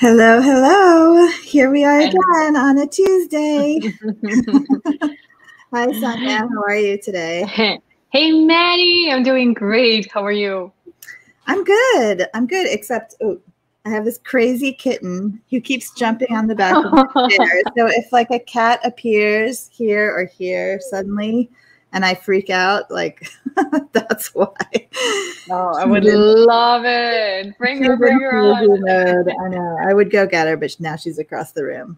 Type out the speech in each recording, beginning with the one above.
Hello, hello. Here we are again on a Tuesday. Hi, Sonia. How are you today? Hey, Maddie. I'm doing great. How are you? I'm good. Except I have this crazy kitten who keeps jumping on the back of the chair. So if like a cat appears here or here suddenly and I freak out, like that's why. Oh, I would love it. Bring her on. Mode. I know. I would go get her, but now she's across the room.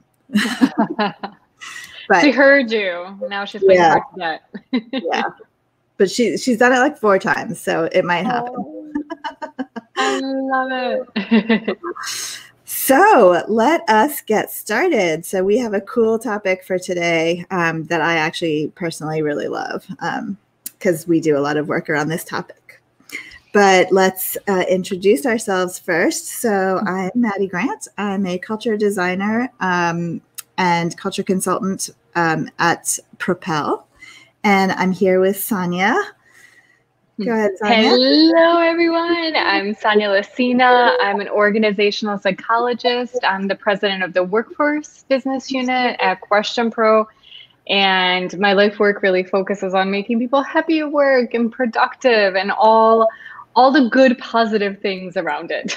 But she heard you. Now she's playing hard to get. Yeah. But she's done it like 4 times, so it might happen. I love it. So let us get started. So we have a cool topic for today that I actually personally really love because we do a lot of work around this topic. But let's introduce ourselves first. So I'm Maddie Grant. I'm a culture designer and culture consultant at Propel. And I'm here with Sonia. Go ahead, Sonia. Hello, everyone. I'm Sonia Lucina. I'm an organizational psychologist. I'm the president of the Workforce Business Unit at QuestionPro. And my life work really focuses on making people happy at work and productive and all the good, positive things around it.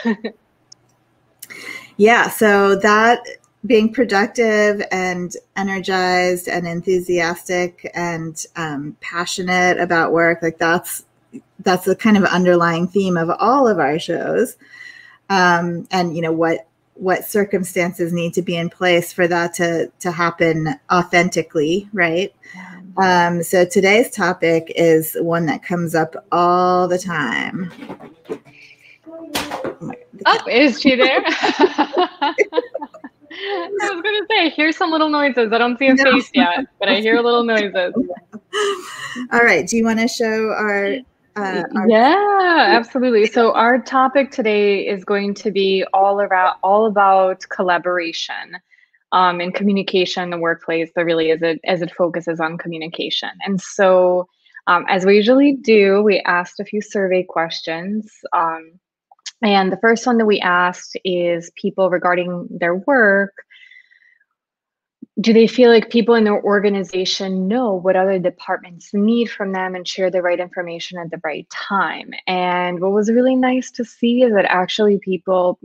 Yeah, so that being productive and energized and enthusiastic and passionate about work, like that's the kind of underlying theme of all of our shows. And you know what circumstances need to be in place for that to happen authentically, right? So today's topic is one that comes up all the time. Is she there? I was going to say, I hear some little noises. I don't see a face yet, but I hear little noises. All right. Do you want to show our yeah, absolutely. So our topic today is going to be all about collaboration and communication in the workplace, but really as it focuses on communication. And so as we usually do, we asked a few survey questions. And the first one that we asked is people regarding their work. Do they feel like people in their organization know what other departments need from them and share the right information at the right time? And what was really nice to see is that actually people,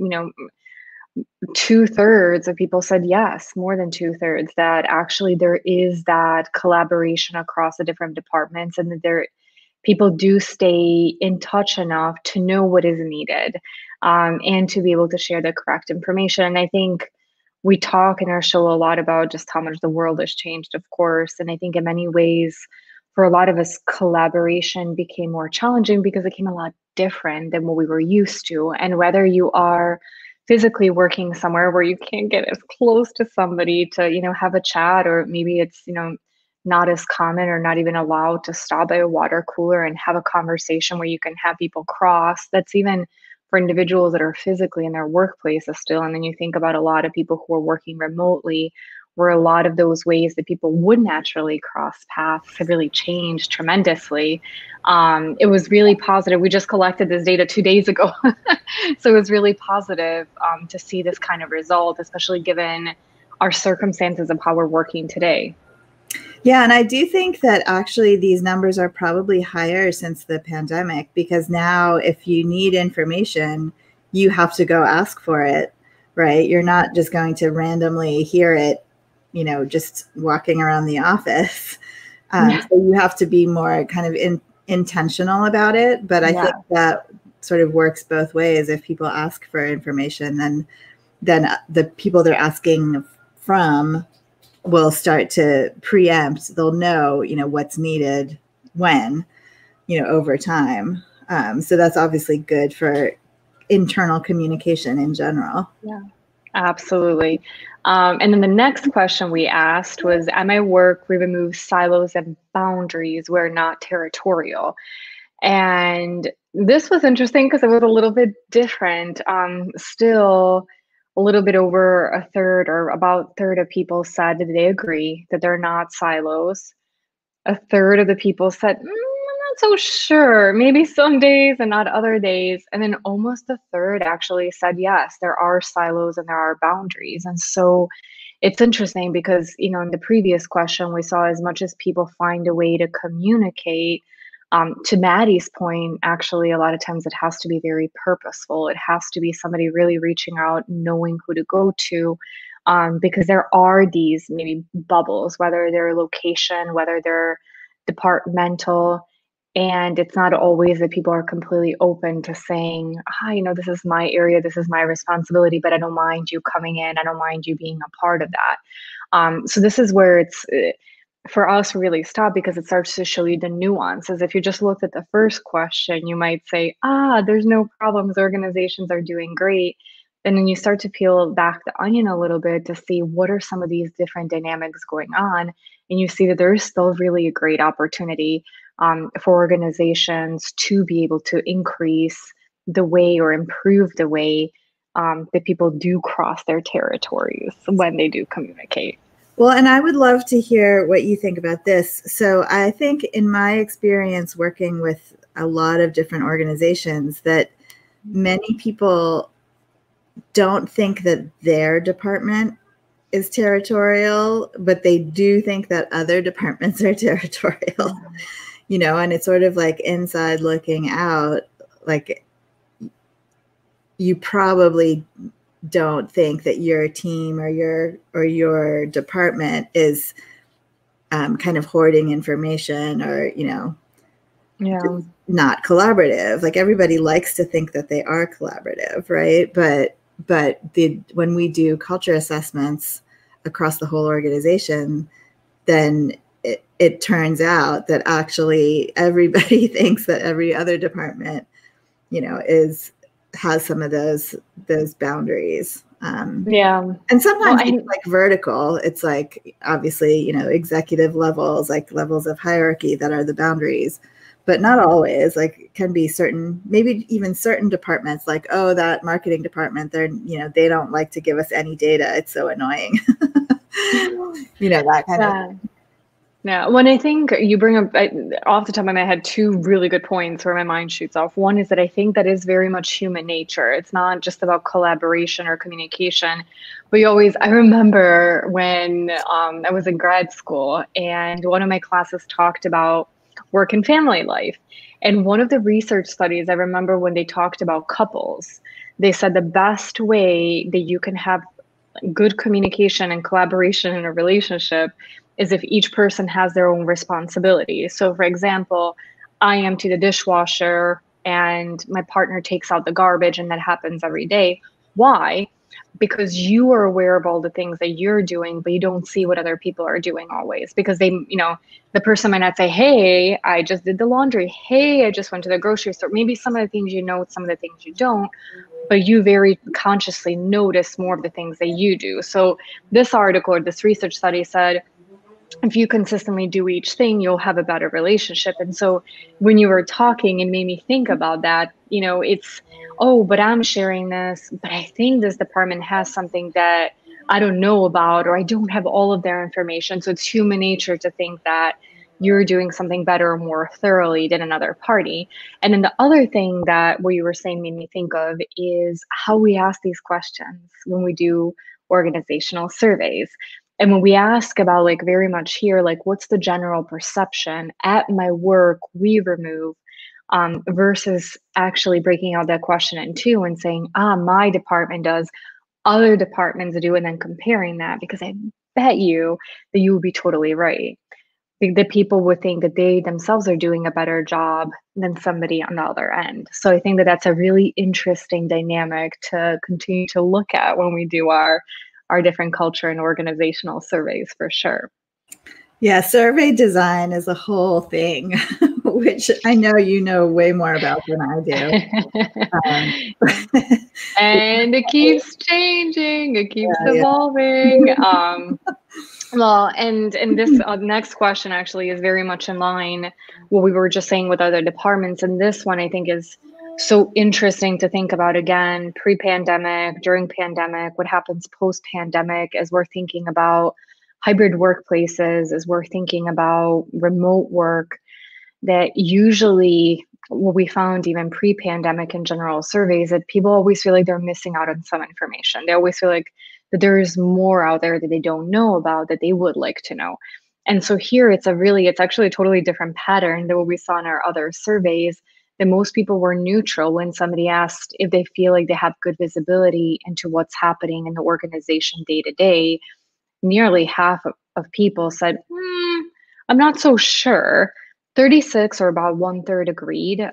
2/3 of people said yes, more than 2/3, that actually there is that collaboration across the different departments and that people do stay in touch enough to know what is needed and to be able to share the correct information. And I think we talk in our show a lot about just how much the world has changed, of course. And I think in many ways, for a lot of us, collaboration became more challenging because it became a lot different than what we were used to. And whether you are physically working somewhere where you can't get as close to somebody to, have a chat, or maybe it's, not as common or not even allowed to stop by a water cooler and have a conversation where you can have people cross. That's even for individuals that are physically in their workplaces still. And then you think about a lot of people who are working remotely, where a lot of those ways that people would naturally cross paths have really changed tremendously. It was really positive. We just collected this data 2 days ago. So it was really positive to see this kind of result, especially given our circumstances of how we're working today. Yeah, and I do think that actually these numbers are probably higher since the pandemic, because now if you need information, you have to go ask for it, right? You're not just going to randomly hear it, just walking around the office. So you have to be more kind of intentional about it. But I think that sort of works both ways. If people ask for information, then the people they're asking from will start to preempt. They'll know, what's needed when, over time. So that's obviously good for internal communication in general. Yeah, absolutely. And then the next question we asked was, at my work, we remove silos and boundaries. We're not territorial. And this was interesting because it was a little bit different. Still, a little bit over a third, or about a third of people said that they agree that they're not silos. A third of the people said, I'm not not so sure. Maybe some days and not other days. And then almost a third actually said yes, there are silos and there are boundaries. And so it's interesting because, in the previous question, we saw as much as people find a way to communicate, to Maddie's point, actually, a lot of times it has to be very purposeful. It has to be somebody really reaching out, knowing who to go to, because there are these maybe bubbles, whether they're location, whether they're departmental. And it's not always that people are completely open to saying, this is my area, this is my responsibility, but I don't mind you coming in. I don't mind you being a part of that. So this is where it's for us really stop, because it starts to show you the nuances. If you just looked at the first question, you might say, there's no problems, organizations are doing great. And then you start to peel back the onion a little bit to see what are some of these different dynamics going on. And you see that there is still really a great opportunity for organizations to be able to increase the way or improve the way that people do cross their territories when they do communicate. Well, and I would love to hear what you think about this. So I think in my experience working with a lot of different organizations, that many people don't think that their department is territorial, but they do think that other departments are territorial, and it's sort of like inside looking out. Like, you probably don't think that your team or your department is kind of hoarding information or, not collaborative. Like, everybody likes to think that they are collaborative, right? But when we do culture assessments across the whole organization, then it turns out that actually everybody thinks that every other department, has some of those boundaries. And sometimes it's like vertical. It's like, obviously, executive levels, like levels of hierarchy that are the boundaries. But not always. Like, it can be maybe even certain departments, like, that marketing department, they don't like to give us any data. It's so annoying. That kind of thing. Yeah, when I think you bring up, off the top of my head, two really good points where my mind shoots off. One is that I think that is very much human nature. It's not just about collaboration or communication. I remember when I was in grad school, and one of my classes talked about work and family life. And one of the research studies, I remember when they talked about couples, they said the best way that you can have good communication and collaboration in a relationship is if each person has their own responsibility. So, for example, I empty the dishwasher and my partner takes out the garbage, and that happens every day. Why? Because you are aware of all the things that you're doing, but you don't see what other people are doing always. Because the person might not say, hey, I just did the laundry. Hey, I just went to the grocery store. Maybe some of the things you know, some of the things you don't, but you very consciously notice more of the things that you do. So this article, or this research study said, if you consistently do each thing, you'll have a better relationship. And so when you were talking, it made me think about that. It's, but I'm sharing this, but I think this department has something that I don't know about, or I don't have all of their information. So it's human nature to think that you're doing something better or more thoroughly than another party. And then the other thing that what you were saying made me think of is how we ask these questions when we do organizational surveys. And when we ask about, like, very much here, like, what's the general perception at my work we remove, versus actually breaking out that question in two and saying, my department does, other departments do, and then comparing that, because I bet you that you would be totally right. The people would think that they themselves are doing a better job than somebody on the other end. So I think that that's a really interesting dynamic to continue to look at when we do our different culture and organizational surveys, for sure. Yeah, survey design is a whole thing, which I know you know way more about than I do. And it keeps changing, it keeps evolving. Well, and this next question actually is very much in line what we were just saying with other departments. And this one I think is so interesting to think about, again, pre-pandemic, during pandemic, what happens post-pandemic, as we're thinking about hybrid workplaces, as we're thinking about remote work. that usually what we found even pre-pandemic in general surveys, that people always feel like they're missing out on some information. They always feel like that there is more out there that they don't know about that they would like to know. And so here it's actually a totally different pattern than what we saw in our other surveys, that most people were neutral when somebody asked if they feel like they have good visibility into what's happening in the organization day to day. Nearly half of people said, I'm not so sure. 36, or about 1/3, agreed.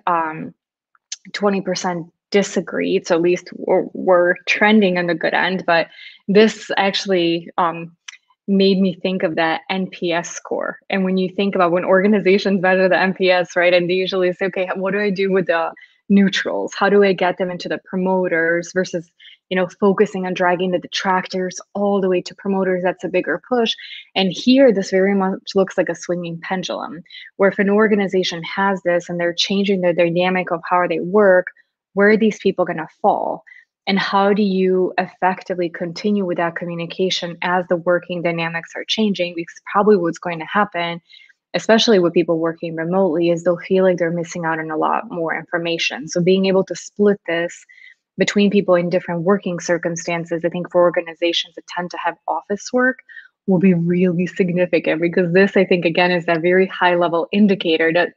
20% disagreed. So at least we're trending on the good end. But this actually made me think of that NPS score. And when you think about when organizations measure the NPS, right, and they usually say, okay, what do I do with the neutrals? How do I get them into the promoters versus, focusing on dragging the detractors all the way to promoters? That's a bigger push. And here, this very much looks like a swinging pendulum, where if an organization has this and they're changing the dynamic of how they work, where are these people going to fall? And how do you effectively continue with that communication as the working dynamics are changing? Because probably what's going to happen, especially with people working remotely, is they'll feel like they're missing out on a lot more information. So being able to split this between people in different working circumstances, I think for organizations that tend to have office work, will be really significant, because this, I think, again, is that very high level indicator that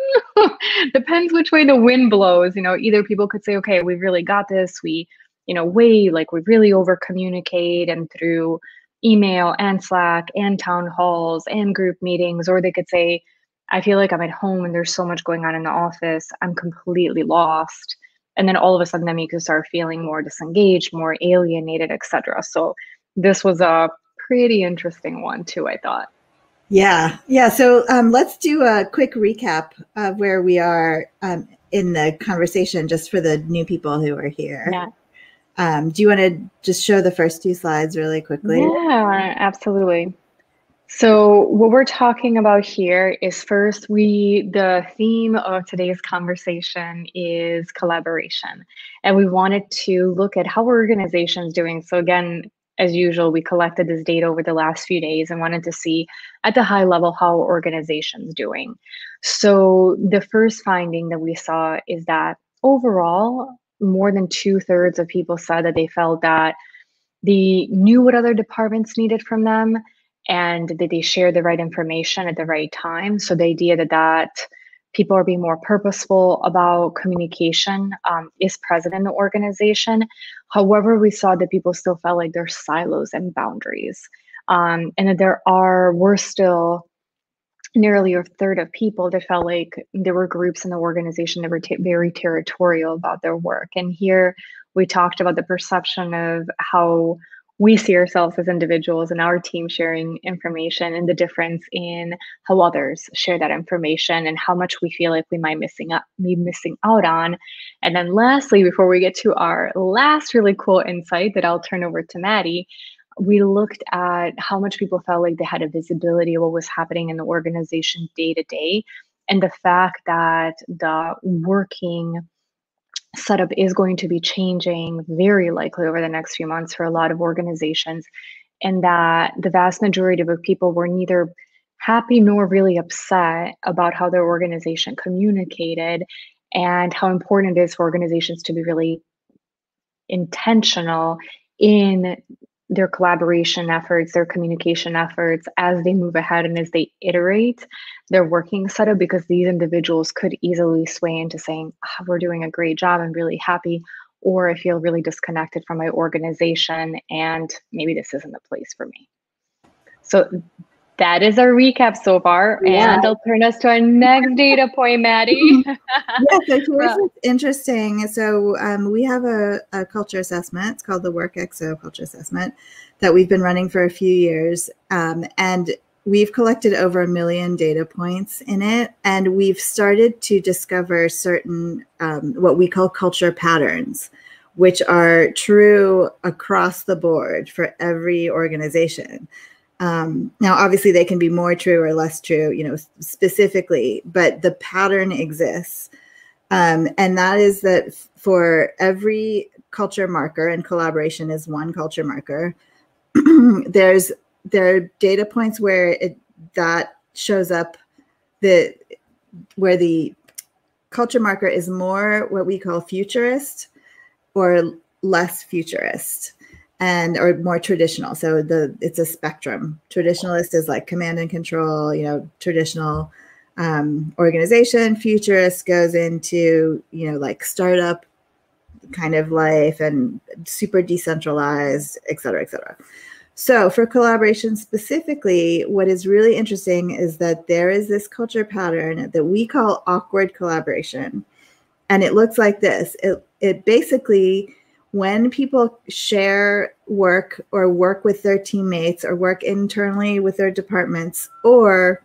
depends which way the wind blows. Either people could say, okay, we've really got this. We really over communicate and through email and Slack and town halls and group meetings, or they could say, I feel like I'm at home and there's so much going on in the office, I'm completely lost. And then all of a sudden that makes you start feeling more disengaged, more alienated, etc. So this was a pretty interesting one too, I thought. Yeah. So let's do a quick recap of where we are in the conversation, just for the new people who are here. Yeah. Do you want to just show the first two slides really quickly? Yeah, absolutely. So what we're talking about here is, first, the theme of today's conversation is collaboration. And we wanted to look at how organizations doing. So again, as usual, we collected this data over the last few days and wanted to see at the high level how organizations doing. So the first finding that we saw is that overall, more than 2/3 of people said that they felt that they knew what other departments needed from them and that they shared the right information at the right time. So the idea that people are being more purposeful about communication is present in the organization. However, we saw that people still felt like there's silos and boundaries, and that were still nearly 1/3 of people that felt like there were groups in the organization that were very territorial about their work. And here we talked about the perception of how we see ourselves as individuals and our team sharing information, and the difference in how others share that information and how much we feel like we might be missing out on. And then lastly, before we get to our last really cool insight that I'll turn over to Maddie, we looked at how much people felt like they had a visibility of what was happening in the organization day to day, and the fact that the working setup is going to be changing very likely over the next few months for a lot of organizations, and that the vast majority of people were neither happy nor really upset about how their organization communicated, and how important it is for organizations to be really intentional in their collaboration efforts, their communication efforts as they move ahead and as they iterate their working setup, because these individuals could easily sway into saying, we're doing a great job, I'm really happy, or I feel really disconnected from my organization and maybe this isn't the place for me. So that is our recap so far. Yeah. And I'll turn us to our next data point, Maddie. So here's what's interesting. So we have a culture assessment. It's called the WorkXO Culture Assessment that we've been running for a few years. And we've collected over 1 million data points in it. And we've started to discover certain what we call culture patterns, which are true across the board for every organization. Now, obviously, they can be more true or less true, specifically, but the pattern exists. And that is that for every culture marker, and collaboration is one culture marker, there are data points where that shows up, the where the culture marker is more what we call futurist or less futurist, and or more traditional. So it's a spectrum. Traditionalist is like command and control, traditional organization. Futurist goes into, like startup kind of life and super decentralized, et cetera, et cetera. So for collaboration specifically, what is really interesting is that there is this culture pattern that we call awkward collaboration. And it looks like this. It basically, when people share work or work with their teammates or work internally with their departments or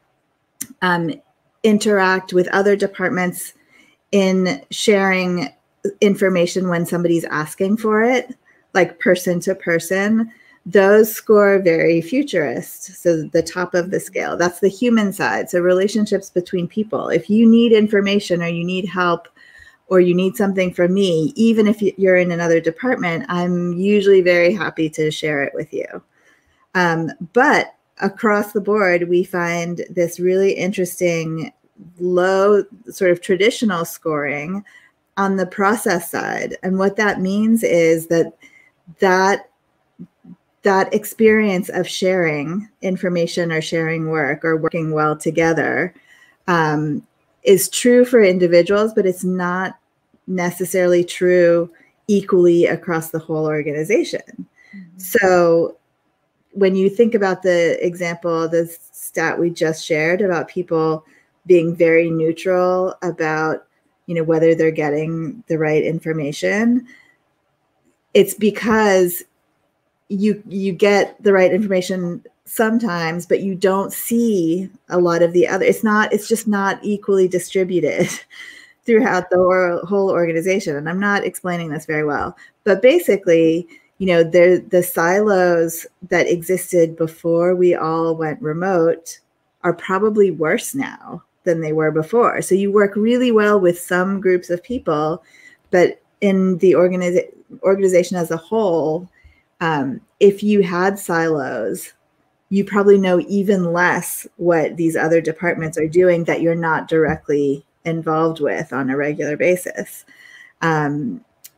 interact with other departments in sharing information when somebody's asking for it, like person to person, those score very futurist. So the top of the scale, that's the human side. So relationships between people. If you need information or you need help or you need something from me, even if you're in another department, I'm usually very happy to share it with you. But across the board, we find this really interesting low sort of traditional scoring on the process side. And what that means is that experience of sharing information or sharing work or working well together is true for individuals, but it's not necessarily true equally across the whole organization. Mm-hmm. So when you think about the example, the stat we just shared about people being very neutral about, whether they're getting the right information, it's because you get the right information sometimes, but you don't see a lot of the other. It's just not equally distributed throughout the whole organization. And I'm not explaining this very well, but basically, the silos that existed before we all went remote are probably worse now than they were before. So you work really well with some groups of people, but in the organization as a whole, if you had silos, you probably know even less what these other departments are doing that you're not directly involved with on a regular basis. And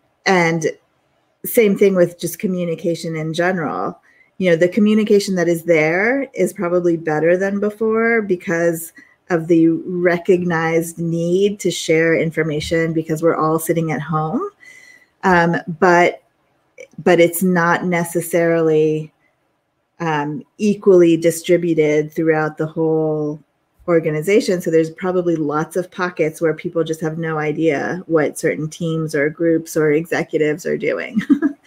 same thing with just communication in general. The communication that is there is probably better than before because of the recognized need to share information because we're all sitting at home. But it's not necessarily equally distributed throughout the whole organization. So there's probably lots of pockets where people just have no idea what certain teams or groups or executives are doing.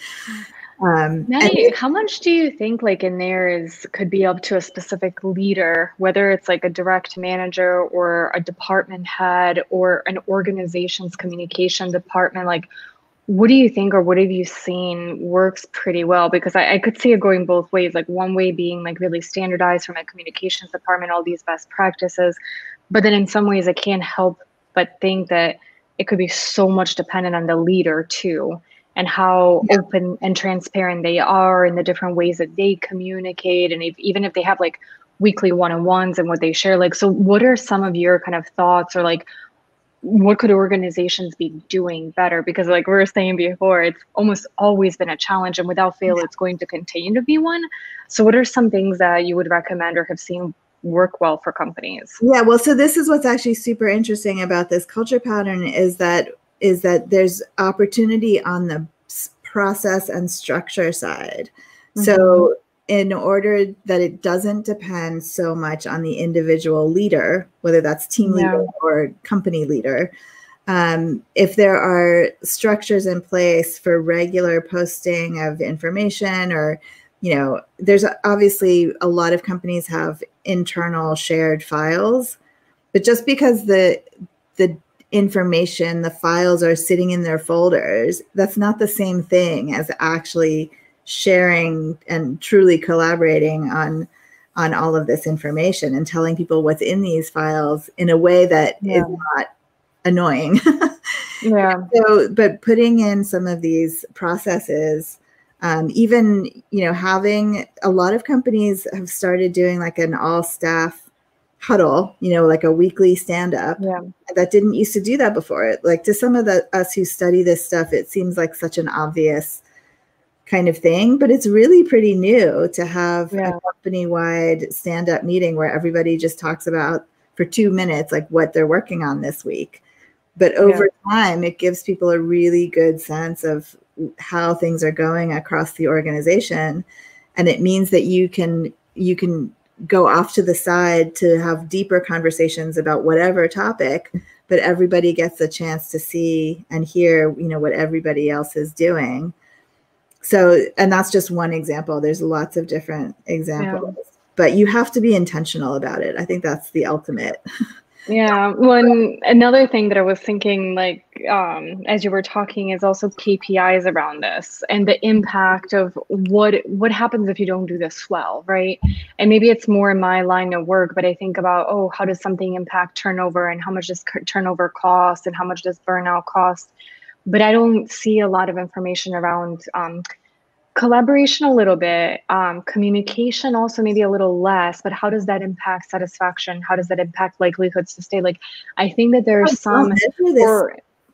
Maddie, how much do you think in there could be up to a specific leader, whether it's like a direct manager or a department head or an organization's communication department? What do you think, or what have you seen works pretty well? Because I could see it going both ways, one way being really standardized from a communications department, all these best practices. But then in some ways I can't help but think that it could be so much dependent on the leader too, and how open and transparent they are in the different ways that they communicate. And even if they have weekly one-on-ones and what they share, so what are some of your kind of thoughts, or what could organizations be doing better? Because we were saying before, it's almost always been a challenge, and without fail, it's going to continue to be one. So what are some things that you would recommend or have seen work well for companies? Yeah, well, so this is what's actually super interesting about this culture pattern is that there's opportunity on the process and structure side. Mm-hmm. So in order that it doesn't depend so much on the individual leader, whether that's team leader or company leader, if there are structures in place for regular posting of information, or, there's obviously a lot of companies have internal shared files, but just because the information, the files are sitting in their folders, that's not the same thing as actually sharing and truly collaborating on all of this information and telling people what's in these files in a way that is not annoying. So, but putting in some of these processes, even, having a lot of companies have started doing an all staff huddle, like a weekly stand up. Yeah. That didn't used to do that before. Like to some of us who study this stuff, it seems like such an obvious kind of thing, but it's really pretty new to have a company-wide stand-up meeting where everybody just talks about for 2 minutes, like what they're working on this week. But over time, it gives people a really good sense of how things are going across the organization. And it means that you can go off to the side to have deeper conversations about whatever topic, but everybody gets a chance to see and hear, what everybody else is doing. So, and that's just one example. There's lots of different examples, but you have to be intentional about it. I think that's the ultimate. Yeah. Another thing that I was thinking, like, as you were talking, is also KPIs around this and the impact of what happens if you don't do this well, right? And maybe it's more in my line of work, but I think about, how does something impact turnover, and how much does turnover cost, and how much does burnout cost? But I don't see a lot of information around collaboration a little bit, communication also maybe a little less, but how does that impact satisfaction? How does that impact likelihoods to stay? Like, I think that there's some for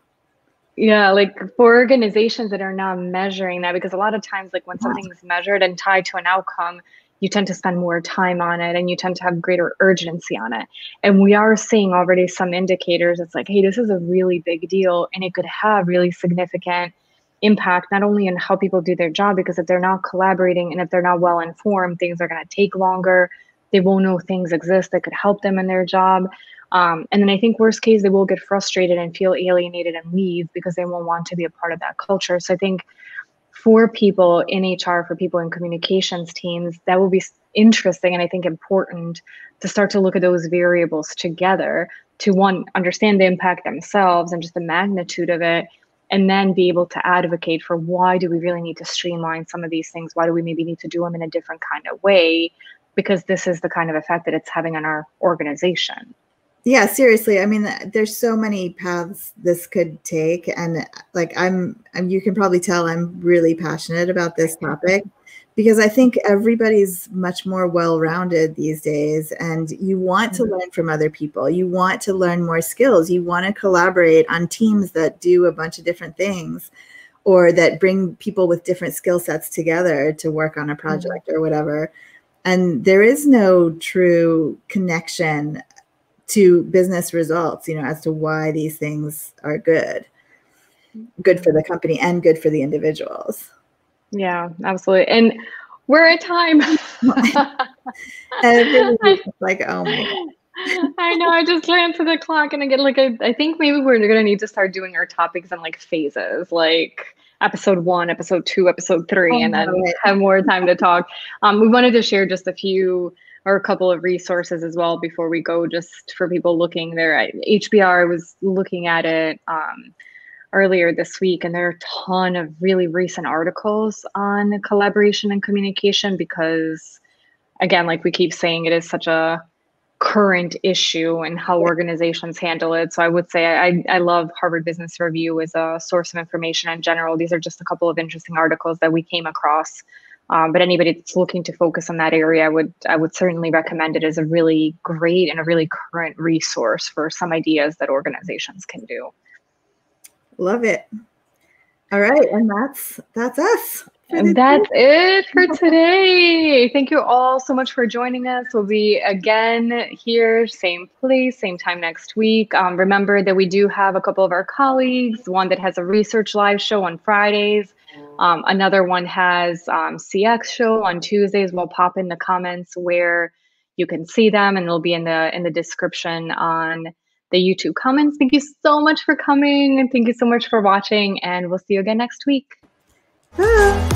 organizations that are not measuring that, because a lot of times, like when something is measured and tied to an outcome, you tend to spend more time on it and you tend to have greater urgency on it. And we are seeing already some indicators. It's like, hey, this is a really big deal, and it could have really significant impact, not only in how people do their job, because if they're not collaborating and if they're not well informed, things are going to take longer. They won't know things exist that could help them in their job. And then I think worst case, they will get frustrated and feel alienated and leave because they won't want to be a part of that culture. So I think for people in HR, for people in communications teams, that will be interesting and I think important to start to look at those variables together to, one, understand the impact themselves and just the magnitude of it, and then be able to advocate for why do we really need to streamline some of these things? Why do we maybe need to do them in a different kind of way? Because this is the kind of effect that it's having on our organization. Yeah, seriously. I mean, there's so many paths this could take. And like, you can probably tell I'm really passionate about this topic because I think everybody's much more well-rounded these days, and you want to learn from other people. You want to learn more skills. You want to collaborate on teams that do a bunch of different things or that bring people with different skill sets together to work on a project or whatever. And there is no true connection to business results, as to why these things are good for the company and good for the individuals. Yeah, absolutely. And we're at time. Like, oh my God. I know. I just glanced at the clock and I get I think maybe we're going to need to start doing our topics in like phases, like episode 1, episode 2, episode 3, and then have more time to talk. We wanted to share just a few or a couple of resources as well before we go, just for people looking there. HBR was looking at it earlier this week, and there are a ton of really recent articles on collaboration and communication because, again, like we keep saying, it is such a current issue and how organizations handle it. So I would say I love Harvard Business Review as a source of information in general. These are just a couple of interesting articles that we came across. But anybody that's looking to focus on that area, I would certainly recommend it as a really great and a really current resource for some ideas that organizations can do. Love it. All right. And that's us. And that's it for today. Thank you all so much for joining us. We'll be again here, same place, same time next week. Remember that we do have a couple of our colleagues, one that has a research live show on Fridays. Another one has CX show on Tuesdays. We'll pop in the comments where you can see them, and they'll be in the description on the YouTube comments. Thank you so much for coming, and thank you so much for watching, and we'll see you again next week. Bye.